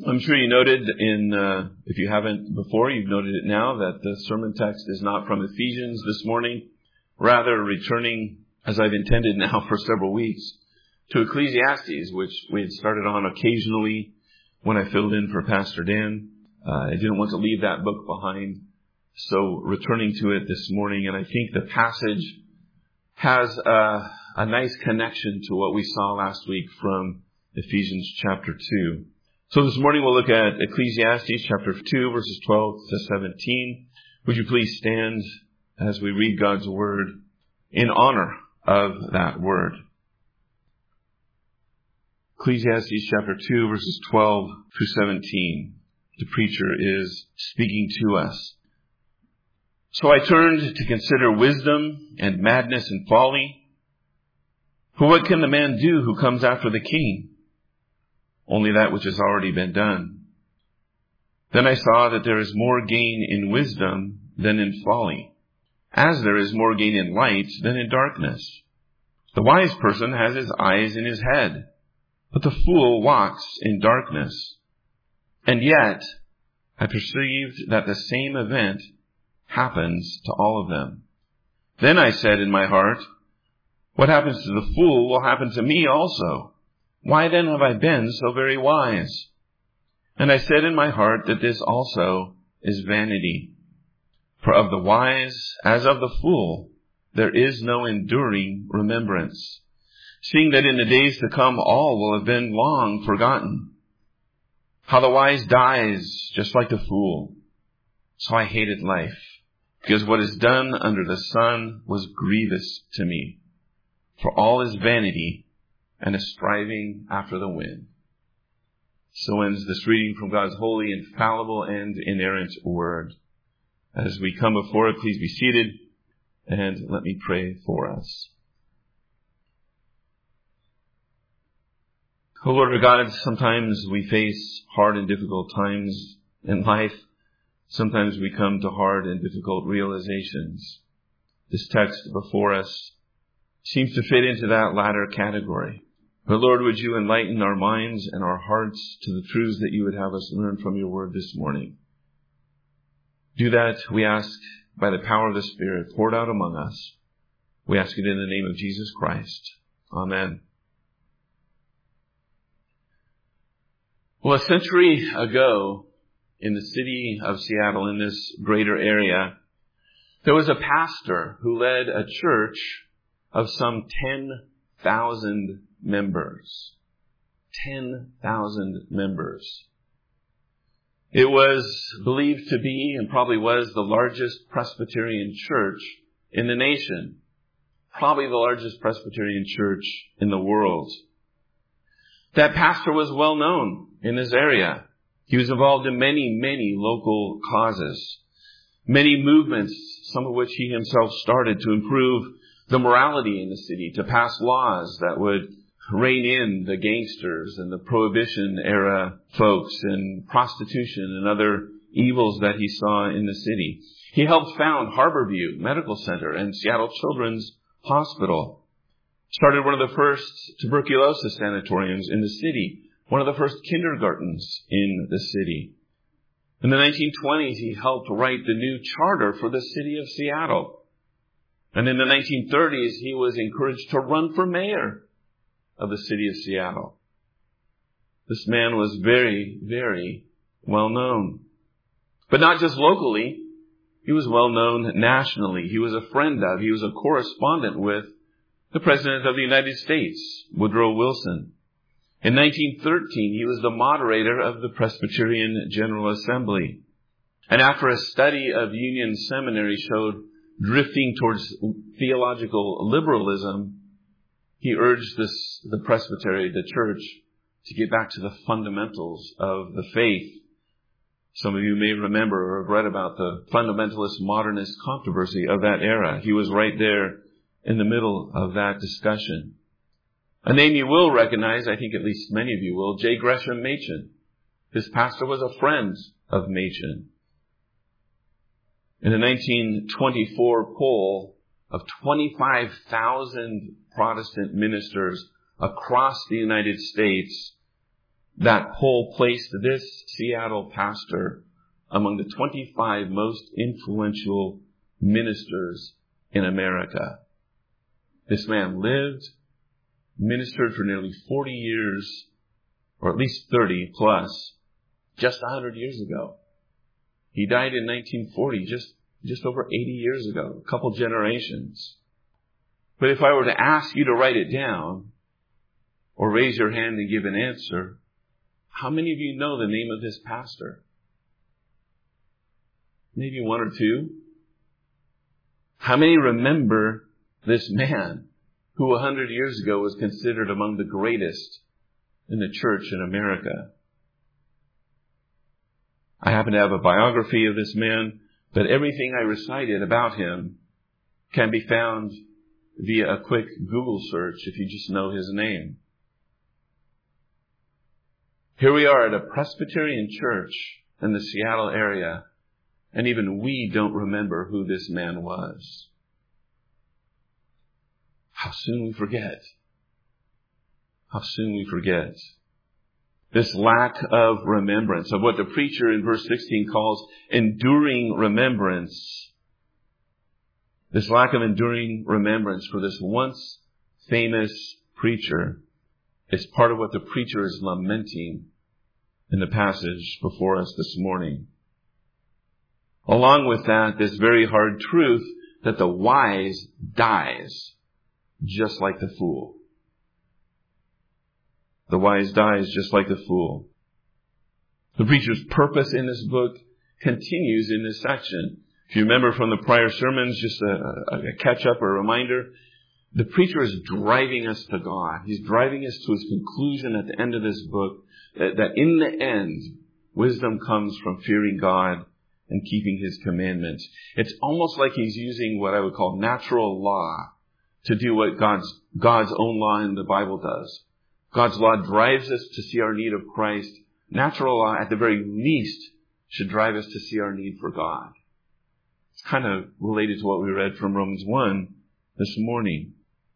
I'm sure you noted if you haven't before, you've noted it now, that the sermon text is not from Ephesians this morning, rather returning, as I've intended now for several weeks, to Ecclesiastes, which we had started on occasionally when I filled in for Pastor Dan. I didn't want to leave that book behind, so returning to it this morning, and I think the passage has a nice connection to what we saw last week from Ephesians chapter 2. So this morning we'll look at Ecclesiastes chapter 2, verses 12 to 17. Would you please stand as we read God's word in honor of that word? Ecclesiastes chapter 2, verses 12 through 17. The preacher is speaking to us. So I turned to consider wisdom and madness and folly. For what can the man do who comes after the king? Only that which has already been done. Then I saw that there is more gain in wisdom than in folly, as there is more gain in light than in darkness. The wise person has his eyes in his head, but the fool walks in darkness. And yet I perceived that the same event happens to all of them. Then I said in my heart, what happens to the fool will happen to me also. Why then have I been so very wise? And I said in my heart that this also is vanity. For of the wise as of the fool, there is no enduring remembrance, seeing that in the days to come all will have been long forgotten. How the wise dies just like the fool. So I hated life, because what is done under the sun was grievous to me. For all is vanity and a striving after the wind. So ends this reading from God's holy, infallible, and inerrant word. As we come before it, please be seated, and let me pray for us. Oh Lord our God, sometimes we face hard and difficult times in life. Sometimes we come to hard and difficult realizations. This text before us seems to fit into that latter category. But Lord, would you enlighten our minds and our hearts to the truths that you would have us learn from your word this morning. Do that, we ask, by the power of the Spirit poured out among us. We ask it in the name of Jesus Christ. Amen. Well, a century ago, in the city of Seattle, in this greater area, there was a pastor who led a church of some 10,000 members. 10,000 members. It was believed to be, and probably was, the largest Presbyterian church in the nation. Probably the largest Presbyterian church in the world. That pastor was well known in this area. He was involved in many, many local causes. Many movements, some of which he himself started to improve the morality in the city, to pass laws that would rein in the gangsters and the Prohibition era folks and prostitution and other evils that he saw in the city. He helped found Harborview Medical Center and Seattle Children's Hospital. Started one of the first tuberculosis sanatoriums in the city. One of the first kindergartens in the city. In the 1920s, he helped write the new charter for the city of Seattle. And in the 1930s, he was encouraged to run for mayor of the city of Seattle. This man was very, very well known. But not just locally, he was well known nationally. He was a friend of, he was a correspondent with the President of the United States, Woodrow Wilson. In 1913, he was the moderator of the Presbyterian General Assembly. And after a study of Union Seminary showed drifting towards theological liberalism, he urged the presbytery, the church, to get back to the fundamentals of the faith. Some of you may remember or have read about the fundamentalist modernist controversy of that era. He was right there in the middle of that discussion. A name you will recognize, I think at least many of you will, J. Gresham Machen. This pastor was a friend of Machen. In a 1924 poll of 25,000 Protestant ministers across the United States, that poll placed this Seattle pastor among the 25 most influential ministers in America. This man lived, ministered for nearly 40 years, or at least 30 plus, just 100 years ago. He died in 1940, just over 80 years ago, a couple generations. But if I were to ask you to write it down, or raise your hand and give an answer, how many of you know the name of this pastor? Maybe one or two. How many remember this man who 100 years ago was considered among the greatest in the church in America? I happen to have a biography of this man, but everything I recited about him can be found via a quick Google search if you just know his name. Here we are at a Presbyterian church in the Seattle area, and even we don't remember who this man was. How soon we forget. How soon we forget. This lack of remembrance of what the preacher in verse 16 calls enduring remembrance. This lack of enduring remembrance for this once famous preacher is part of what the preacher is lamenting in the passage before us this morning. Along with that, this very hard truth that the wise dies just like the fool. The wise dies just like the fool. The preacher's purpose in this book continues in this section. If you remember from the prior sermons, just a catch-up or a reminder, the preacher is driving us to God. He's driving us to his conclusion at the end of this book, that in the end, wisdom comes from fearing God and keeping his commandments. It's almost like he's using what I would call natural law to do what God's own law in the Bible does. God's law drives us to see our need of Christ. Natural law, at the very least, should drive us to see our need for God. It's kind of related to what we read from Romans 1 this morning.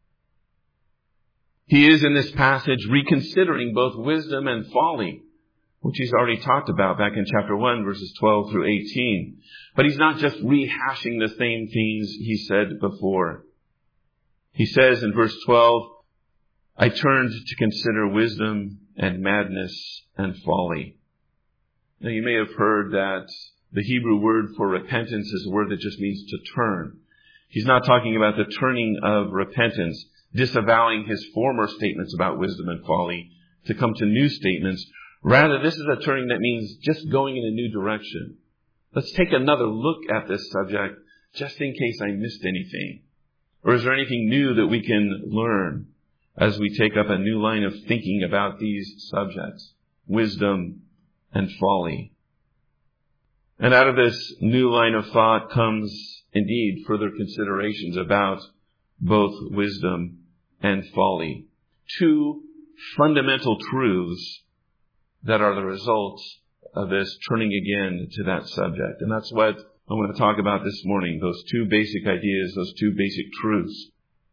He is in this passage reconsidering both wisdom and folly, which he's already talked about back in chapter 1, verses 12 through 18. But he's not just rehashing the same things he said before. He says in verse 12, I turned to consider wisdom and madness and folly. Now you may have heard that the Hebrew word for repentance is a word that just means to turn. He's not talking about the turning of repentance, disavowing his former statements about wisdom and folly to come to new statements. Rather, this is a turning that means just going in a new direction. Let's take another look at this subject just in case I missed anything. Or is there anything new that we can learn as we take up a new line of thinking about these subjects, wisdom and folly? And out of this new line of thought comes, indeed, further considerations about both wisdom and folly. Two fundamental truths that are the result of this turning again to that subject. And that's what I want to talk about this morning, those two basic ideas, those two basic truths.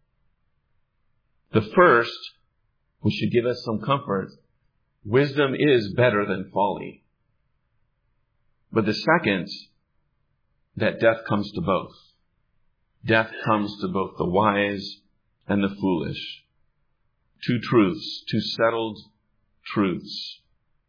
The first, which should give us some comfort, wisdom is better than folly. But the second, that death comes to both. Death comes to both the wise and the foolish. Two truths, two settled truths.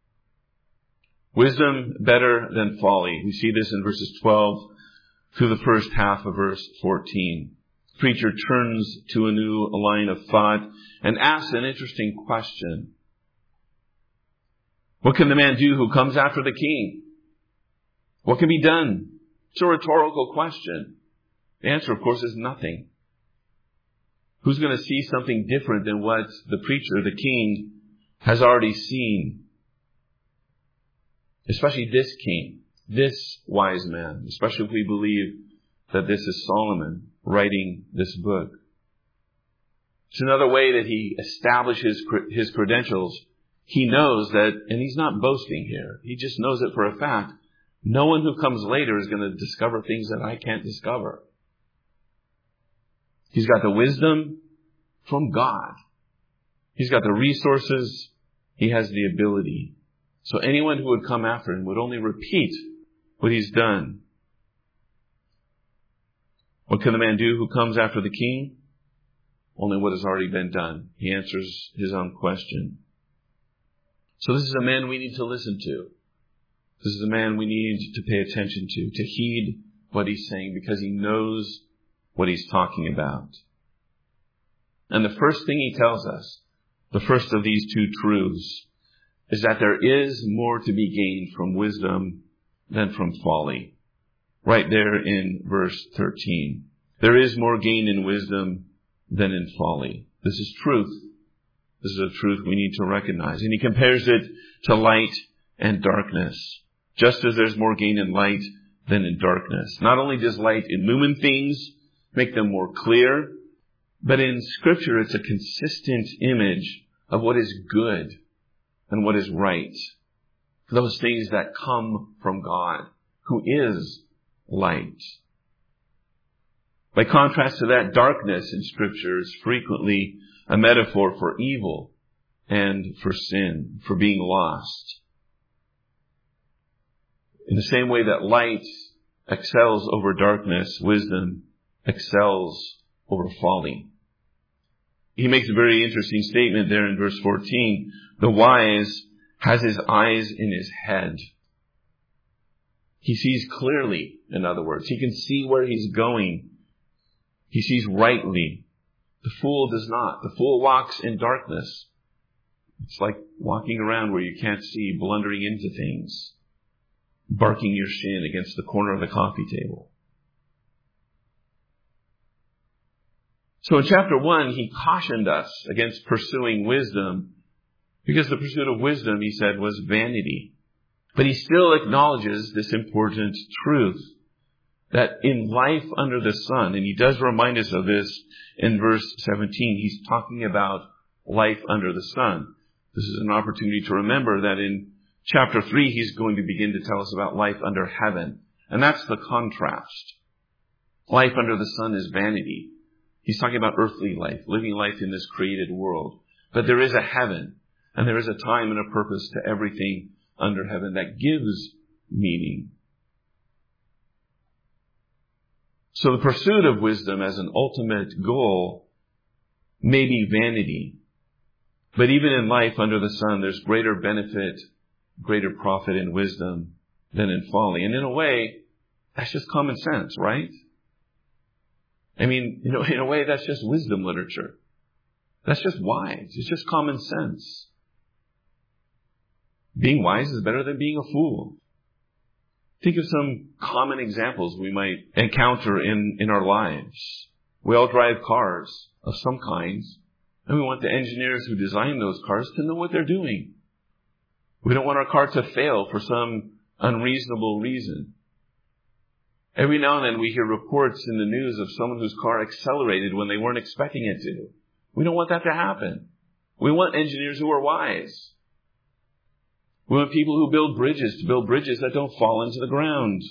Wisdom better than folly. We see this in verses 12 through the first half of verse 14. The preacher turns to a new line of thought and asks an interesting question. What can the man do who comes after the king? What can be done? It's a rhetorical question. The answer, of course, is nothing. Who's going to see something different than what the preacher, the king, has already seen? Especially this king, this wise man, especially if we believe that this is Solomon writing this book. It's another way that he establishes his credentials. He knows that, and he's not boasting here, he just knows it for a fact, no one who comes later is going to discover things that I can't discover. He's got the wisdom from God. He's got the resources He has the ability. So anyone who would come after him would only repeat what he's done. What can the man do who comes after the king? Only what has already been done. He answers his own question. So this is a man we need to listen to. This is a man we need to pay attention to heed what he's saying, because he knows what he's talking about. And the first thing he tells us, the first of these two truths, is that there is more to be gained from wisdom than from folly. Right there in verse 13. There is more gain in wisdom than in folly. This is truth. This is a truth we need to recognize. And he compares it to light and darkness. Just as there's more gain in light than in darkness. Not only does light illumine things, make them more clear, but in Scripture it's a consistent image of what is good and what is right. Those things that come from God, who is light. By contrast to that, darkness in Scripture is frequently a metaphor for evil and for sin, for being lost. In the same way that light excels over darkness, wisdom excels over folly. He makes a very interesting statement there in verse 14. The wise has his eyes in his head. He sees clearly, in other words. He can see where he's going. He sees rightly. The fool does not. The fool walks in darkness. It's like walking around where you can't see, blundering into things, barking your shin against the corner of the coffee table. So in chapter 1, he cautioned us against pursuing wisdom, because the pursuit of wisdom, he said, was vanity. But he still acknowledges this important truth, that in life under the sun, and he does remind us of this in verse 17, he's talking about life under the sun. This is an opportunity to remember that in chapter 3, he's going to begin to tell us about life under heaven. And that's the contrast. Life under the sun is vanity. He's talking about earthly life, living life in this created world. But there is a heaven, and there is a time and a purpose to everything under heaven that gives meaning. So the pursuit of wisdom as an ultimate goal may be vanity. But even in life under the sun, there's greater benefit, greater profit in wisdom than in folly. And in a way, that's just common sense, right? I mean, in a way, that's just wisdom literature. That's just wise. It's just common sense. Being wise is better than being a fool. Think of some common examples we might encounter in our lives. We all drive cars of some kinds, and we want the engineers who design those cars to know what they're doing. We don't want our car to fail for some unreasonable reason. Every now and then we hear reports in the news of someone whose car accelerated when they weren't expecting it to. We don't want that to happen. We want engineers who are wise. We want people who build bridges to build bridges that don't fall into the ground.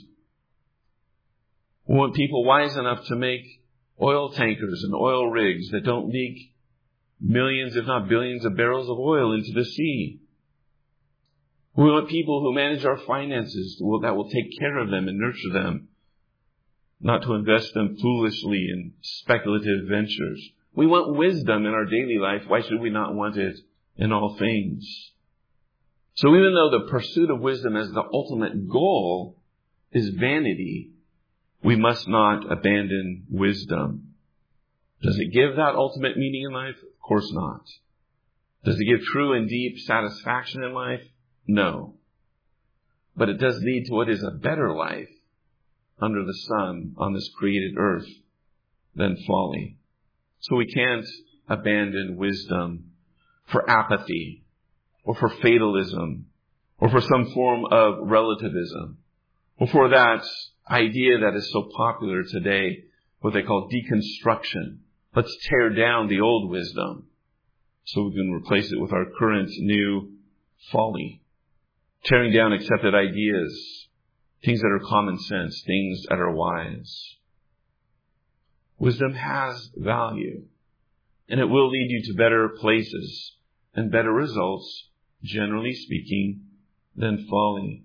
We want people wise enough to make oil tankers and oil rigs that don't leak millions, if not billions, of barrels of oil into the sea. We want people who manage our finances that will take care of them and nurture them, not to invest them foolishly in speculative ventures. We want wisdom in our daily life. Why should we not want it in all things? So even though the pursuit of wisdom as the ultimate goal is vanity, we must not abandon wisdom. Does it give that ultimate meaning in life? Of course not. Does it give true and deep satisfaction in life? No. But it does lead to what is a better life under the sun on this created earth than folly. So we can't abandon wisdom for apathy or for fatalism or for some form of relativism or for that idea that is so popular today, what they call deconstruction. Let's tear down the old wisdom so we can replace it with our current new folly. Tearing down accepted ideas, things that are common sense, things that are wise. Wisdom has value, and it will lead you to better places and better results generally speaking, than folly.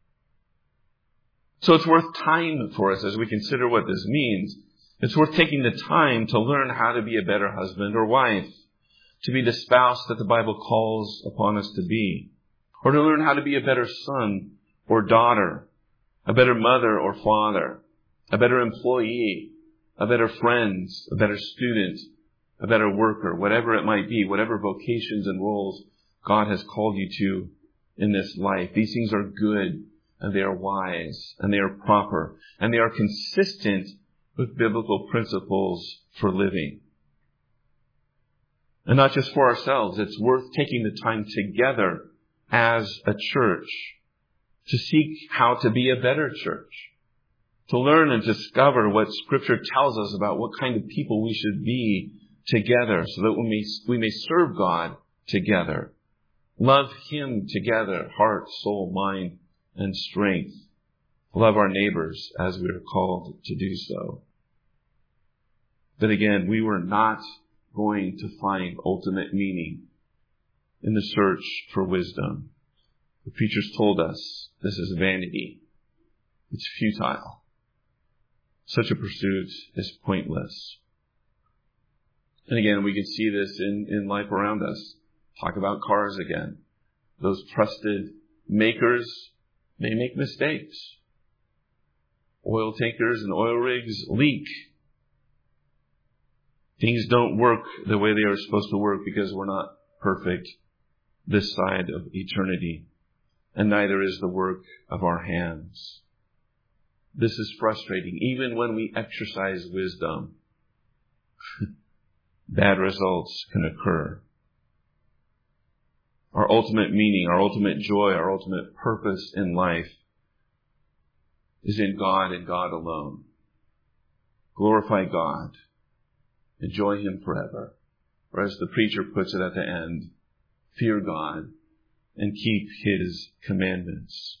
So it's worth time for us as we consider what this means. It's worth taking the time to learn how to be a better husband or wife, to be the spouse that the Bible calls upon us to be, or to learn how to be a better son or daughter, a better mother or father, a better employee, a better friend, a better student, a better worker, whatever it might be, whatever vocations and roles God has called you to in this life. These things are good, and they are wise, and they are proper, and they are consistent with biblical principles for living. And not just for ourselves, it's worth taking the time together as a church to seek how to be a better church, to learn and discover what Scripture tells us about what kind of people we should be together, so that we may serve God together, love Him together, heart, soul, mind, and strength, love our neighbors as we are called to do so. But again, we were not going to find ultimate meaning in the search for wisdom. The preachers told us this is vanity. It's futile. Such a pursuit is pointless. And again, we can see this in life around us. Talk about cars again. Those trusted makers, they make mistakes. Oil tankers and oil rigs leak. Things don't work the way they are supposed to work because we're not perfect this side of eternity. And neither is the work of our hands. This is frustrating. Even when we exercise wisdom, bad results can occur. Our ultimate meaning, our ultimate joy, our ultimate purpose in life is in God and God alone. Glorify God. Enjoy Him forever. Or as the preacher puts it at the end, fear God and keep His commandments.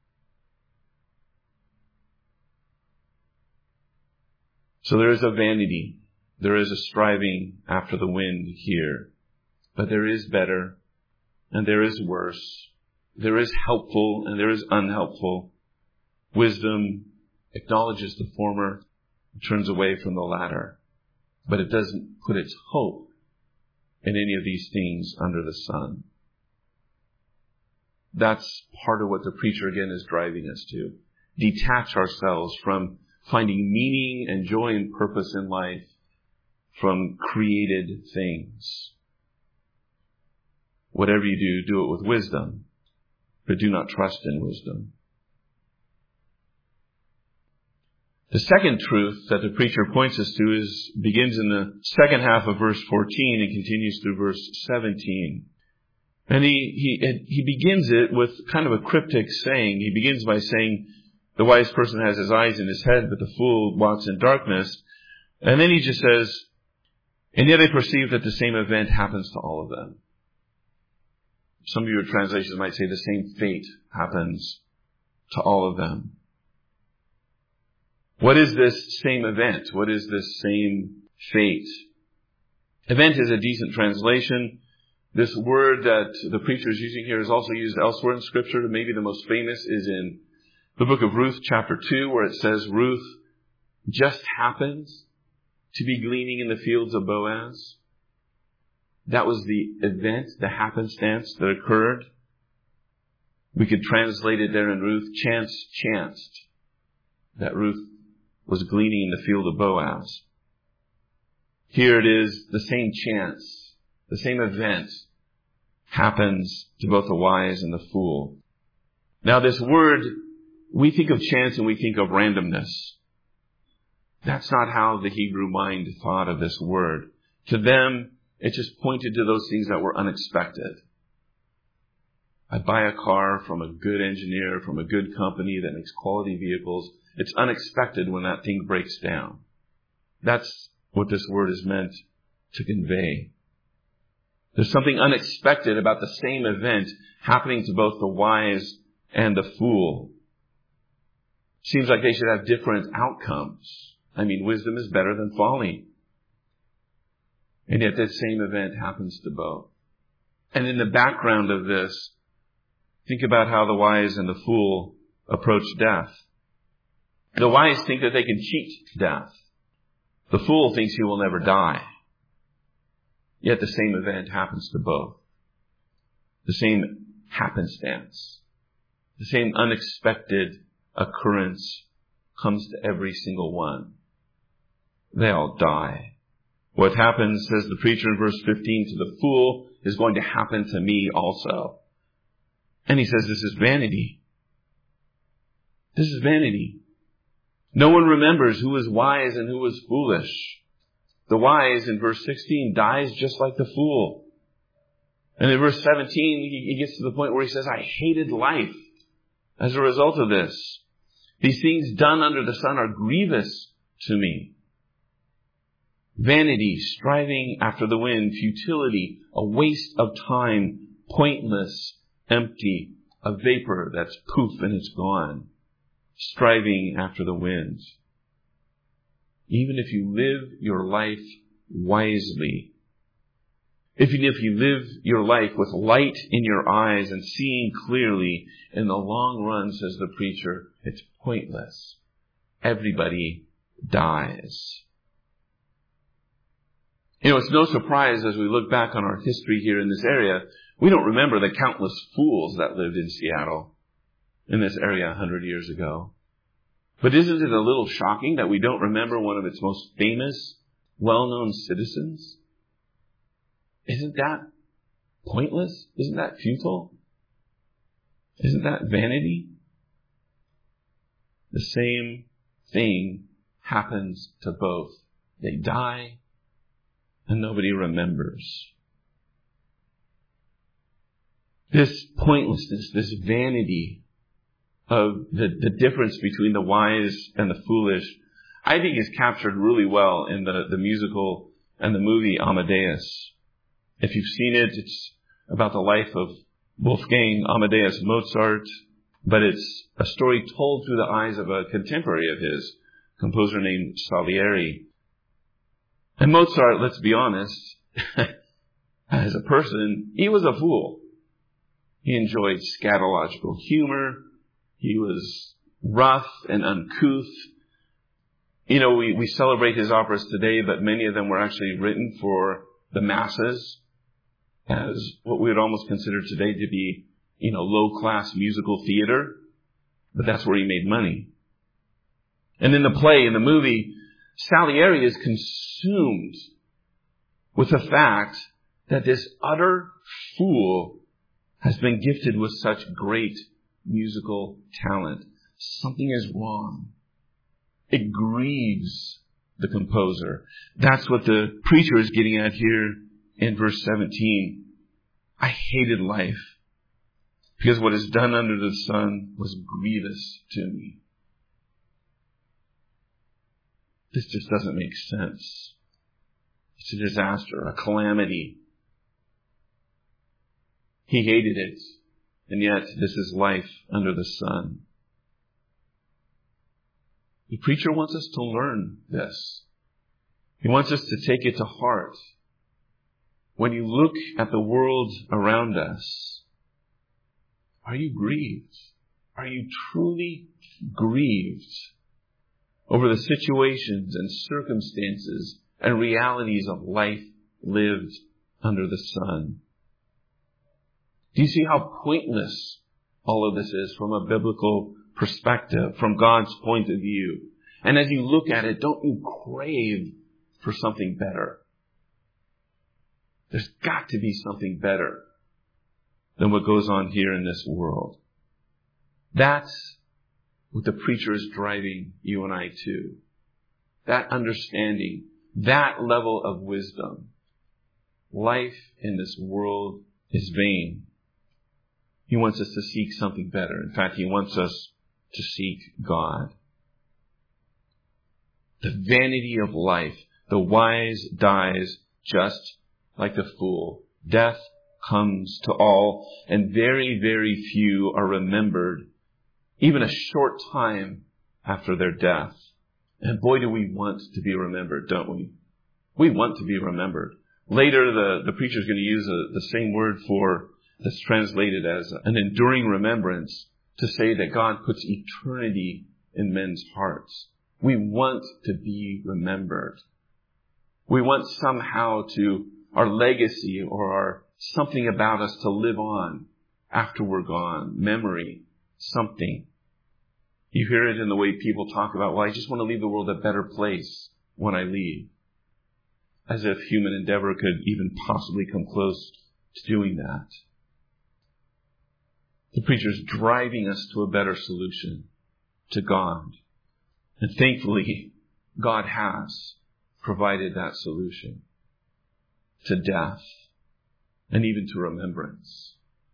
So there is a vanity. There is a striving after the wind here. But there is better and there is worse. There is helpful and there is unhelpful. Wisdom acknowledges the former and turns away from the latter. But it doesn't put its hope in any of these things under the sun. That's part of what the preacher again is driving us to. Detach ourselves from finding meaning and joy and purpose in life from created things. Whatever you do it with wisdom, but do not trust in wisdom. The second truth that the preacher points us to begins in the second half of verse 14 and continues through verse 17. And he begins it with kind of a cryptic saying. He begins by saying, the wise person has his eyes in his head, but the fool walks in darkness. And then he just says, and yet I perceive that the same event happens to all of them. Some of your translations might say the same fate happens to all of them. What is this same event? What is this same fate? Event is a decent translation. This word that the preacher is using here is also used elsewhere in Scripture. Maybe the most famous is in the book of Ruth, chapter 2, where it says Ruth just happens to be gleaning in the fields of Boaz. That was the event, the happenstance that occurred. We could translate it there in Ruth, chance chanced that Ruth was gleaning in the field of Boaz. Here it is, the same chance, the same event happens to both the wise and the fool. Now this word, we think of chance and we think of randomness. That's not how the Hebrew mind thought of this word. To them, it just pointed to those things that were unexpected. I buy a car from a good engineer, from a good company that makes quality vehicles. It's unexpected when that thing breaks down. That's what this word is meant to convey. There's something unexpected about the same event happening to both the wise and the fool. Seems like they should have different outcomes. I mean, wisdom is better than folly. And yet that same event happens to both. And in the background of this, think about how the wise and the fool approach death. The wise think that they can cheat death. The fool thinks he will never die. Yet the same event happens to both. The same happenstance. The same unexpected occurrence comes to every single one. They all die. What happens, says the preacher in verse 15, to the fool is going to happen to me also. And he says this is vanity. This is vanity. No one remembers who was wise and who was foolish. The wise, in verse 16, dies just like the fool. And in verse 17, he gets to the point where he says, I hated life as a result of this. These things done under the sun are grievous to me. Vanity, striving after the wind, futility, a waste of time, pointless, empty, a vapor that's poof and it's gone. Striving after the wind. Even if you live your life wisely, even if you live your life with light in your eyes and seeing clearly, in the long run, says the preacher, it's pointless. Everybody dies. You know, it's no surprise as we look back on our history here in this area, we don't remember the countless fools that lived in Seattle, in this area 100 years ago. But isn't it a little shocking that we don't remember one of its most famous, well-known citizens? Isn't that pointless? Isn't that futile? Isn't that vanity? The same thing happens to both. They die, and nobody remembers. This pointlessness, this vanity of the difference between the wise and the foolish, I think is captured really well in the musical and the movie Amadeus. If you've seen it, it's about the life of Wolfgang Amadeus Mozart, but it's a story told through the eyes of a contemporary of his, composer named Salieri. And Mozart, let's be honest, as a person, he was a fool. He enjoyed scatological humor. He was rough and uncouth. You know, we celebrate his operas today, but many of them were actually written for the masses as what we would almost consider today to be, low-class musical theater. But that's where he made money. And in the play, in the movie, Salieri is consumed with the fact that this utter fool has been gifted with such great musical talent. Something is wrong. It grieves the composer. That's what the preacher is getting at here in verse 17. I hated life because what is done under the sun was grievous to me. This just doesn't make sense. It's a disaster, a calamity. He hated it, and yet this is life under the sun. The preacher wants us to learn this. He wants us to take it to heart. When you look at the world around us, are you grieved? Are you truly grieved over the situations and circumstances and realities of life lived under the sun? Do you see how pointless all of this is from a biblical perspective, from God's point of view? And as you look at it, don't you crave for something better? There's got to be something better than what goes on here in this world. That's what the preacher is driving you and I to. That understanding, that level of wisdom. Life in this world is vain. He wants us to seek something better. In fact, he wants us to seek God. The vanity of life. The wise dies just like the fool. Death comes to all, and very, very few are remembered even a short time after their death. And boy, do we want to be remembered, don't we? We want to be remembered. Later, the preacher is going to use the same word that's translated as an enduring remembrance to say that God puts eternity in men's hearts. We want to be remembered. We want somehow our legacy or something about us to live on after we're gone. Memory, something. You hear it in the way people talk about, well, I just want to leave the world a better place when I leave. As if human endeavor could even possibly come close to doing that. The preacher's driving us to a better solution, to God. And thankfully, God has provided that solution to death and even to remembrance.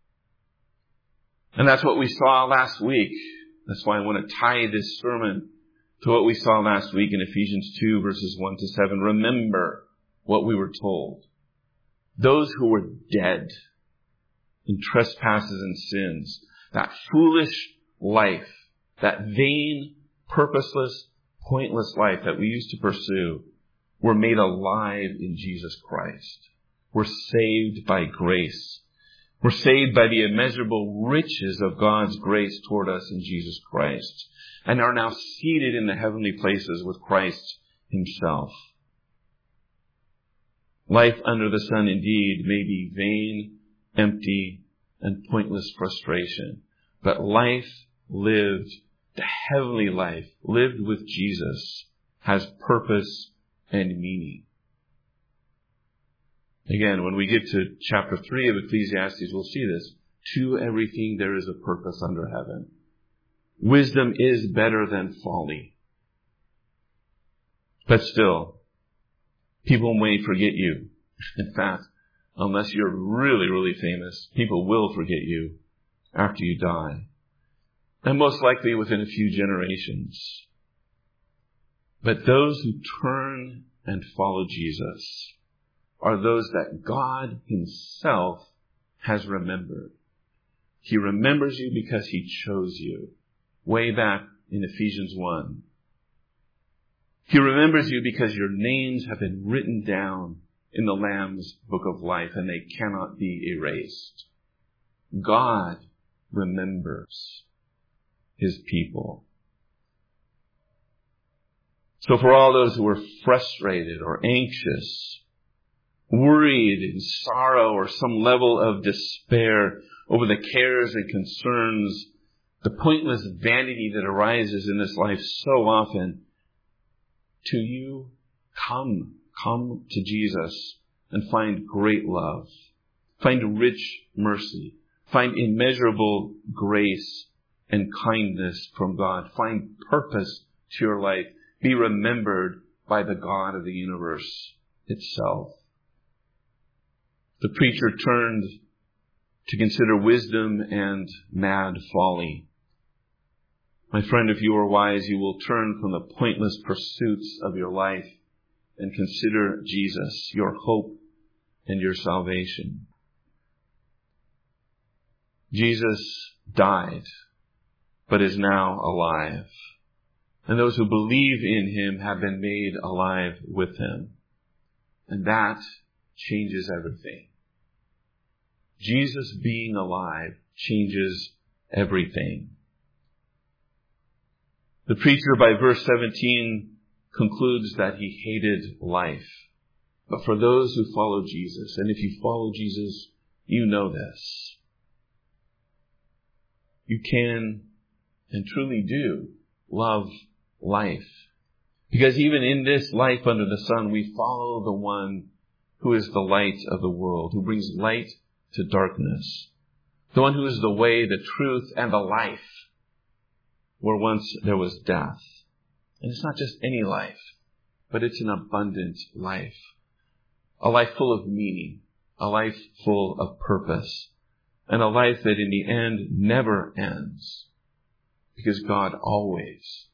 And that's what we saw last week. That's why I want to tie this sermon to what we saw last week in Ephesians 2, verses 1 to 7. Remember what we were told. Those who were dead in trespasses and sins, that foolish life, that vain, purposeless, pointless life that we used to pursue, were made alive in Jesus Christ. We're saved by grace. We're saved by the immeasurable riches of God's grace toward us in Jesus Christ, and are now seated in the heavenly places with Christ himself. Life under the sun indeed may be vain, empty, and pointless frustration, but life lived, the heavenly life lived with Jesus, has purpose and meaning. Again, when we get to chapter 3 of Ecclesiastes, we'll see this. To everything there is a purpose under heaven. Wisdom is better than folly. But still, people may forget you. In fact, unless you're really, really famous, people will forget you after you die. And most likely within a few generations. But those who turn and follow Jesus are those that God himself has remembered. He remembers you because he chose you. Way back in Ephesians 1. He remembers you because your names have been written down in the Lamb's book of life and they cannot be erased. God remembers his people. So for all those who are frustrated or anxious, worried in sorrow or some level of despair over the cares and concerns, the pointless vanity that arises in this life so often, to you, come to Jesus and find great love, find rich mercy, find immeasurable grace and kindness from God, find purpose to your life, be remembered by the God of the universe itself. The preacher turned to consider wisdom and mad folly. My friend, if you are wise, you will turn from the pointless pursuits of your life and consider Jesus, your hope and your salvation. Jesus died, but is now alive. And those who believe in him have been made alive with him. And that changes everything. Jesus being alive changes everything. The preacher by verse 17 concludes that he hated life. But for those who follow Jesus, and if you follow Jesus, you know this. You can and truly do love life. Because even in this life under the sun, we follow the one who is the light of the world, who brings light to darkness. The one who is the way, the truth, and the life, where once there was death. And it's not just any life, but it's an abundant life. A life full of meaning, a life full of purpose, and a life that in the end never ends. Because God always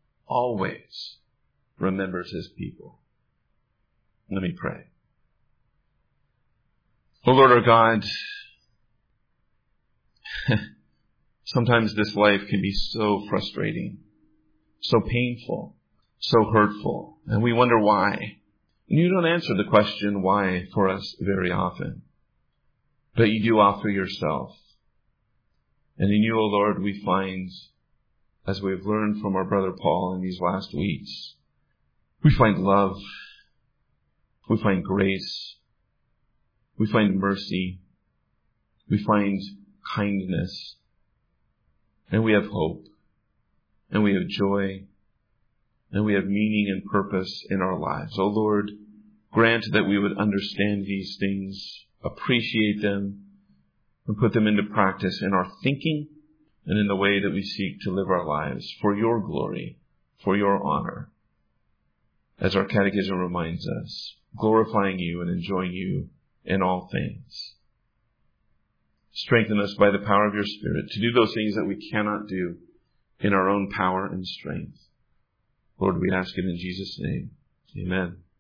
remembers his people. Let me pray. Oh Lord our God, sometimes this life can be so frustrating, so painful, so hurtful, and we wonder why. And you don't answer the question why for us very often. But you do offer yourself. And in you, O Lord, we find, as we've learned from our brother Paul in these last weeks, we find love, we find grace, we find mercy, we find kindness, and we have hope, and we have joy, and we have meaning and purpose in our lives. O Lord, grant that we would understand these things, appreciate them, and put them into practice in our thinking and in the way that we seek to live our lives for your glory, for your honor. As our catechism reminds us, glorifying you and enjoying you in all things. Strengthen us by the power of your Spirit to do those things that we cannot do in our own power and strength. Lord, we ask it in Jesus' name. Amen.